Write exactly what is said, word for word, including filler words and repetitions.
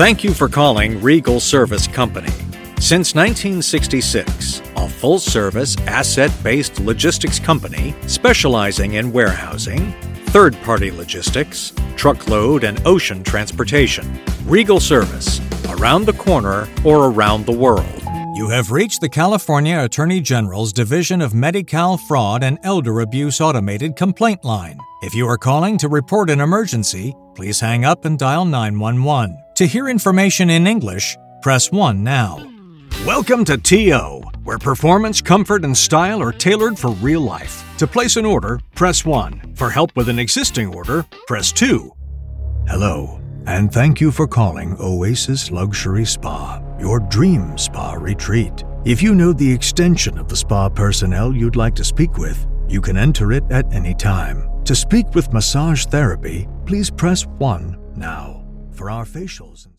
Thank you for calling Regal Service Company. Since nineteen sixty-six, a full-service, asset-based logistics company specializing in warehousing, third-party logistics, truckload and ocean transportation. Regal Service, around the corner or around the world. You have reached the California Attorney General's Division of Medi-Cal Fraud and Elder Abuse Automated Complaint Line. If you are calling to report an emergency, please hang up and dial nine one one. To hear information in English, press one now. Welcome to T O, where performance, comfort, and style are tailored for real life. To place an order, press one. For help with an existing order, press two. Hello, and thank you for calling Oasis Luxury Spa, your dream spa retreat. If you know the extension of the spa personnel you'd like to speak with, you can enter it at any time. To speak with massage therapy, please press one now. For our facials and